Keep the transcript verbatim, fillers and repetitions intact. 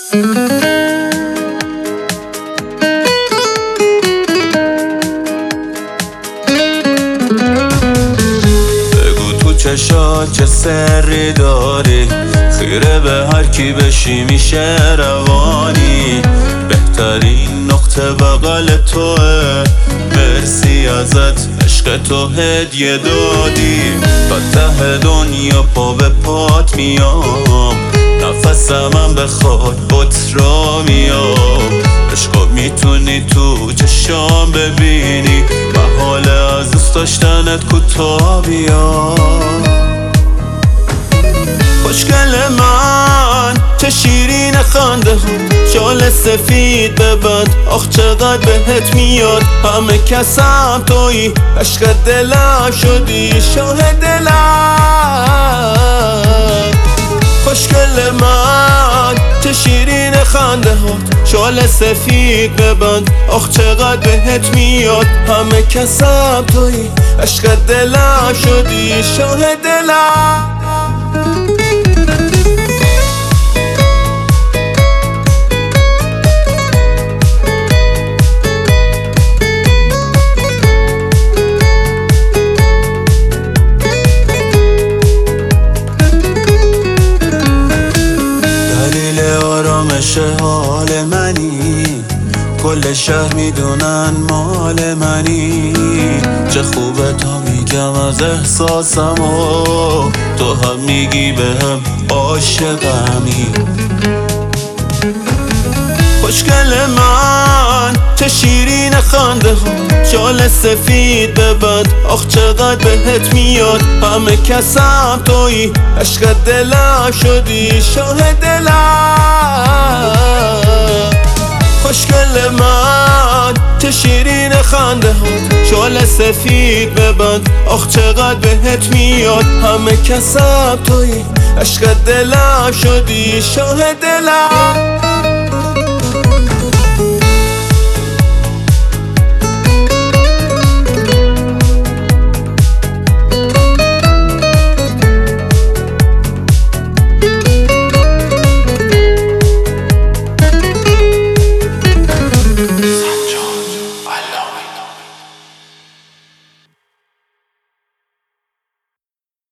بگو تو چشات چه سری داری، خیره به هر کی بشی میشه روانی. بهترین نقطه بغل توه، مرسی ازت عشق تو هدیه دادی. تا ته دنیا پا به پات میام، نفسم بخواد بات را میام. عشقا میتونی تو چشام ببینی، محاله از دوست داشتنت کوتاه بیام. خوشگل من چه شیرین خنده ها، شال سفید ببند آخ چقدر بهت میاد. همه کسم تویی، عشق دلم شدی شاه دلم. خوشگل من چه شیرین خنده ها، شال سفید ببند آخ چقدر بهت میاد. همه کسم تویی، عشق دلم شدی شاه دلم. آرامش حال منی، کل شهر میدونن مال منی. چه خوبه تا میگم از احساسم و تو هم میگی بهم عاشقمی. خوشگل من چه شیرین خنده ها، شال سفید ببند آخ چقدر بهت میاد. همه کسم تویی، عشق دلم شدی شاه دلم. خوشگل من چه شیرین خنده ها، شال سفید ببند آخ چقدر بهت میاد. همه کسم تویی، عشق دلم شدی شاه دلم.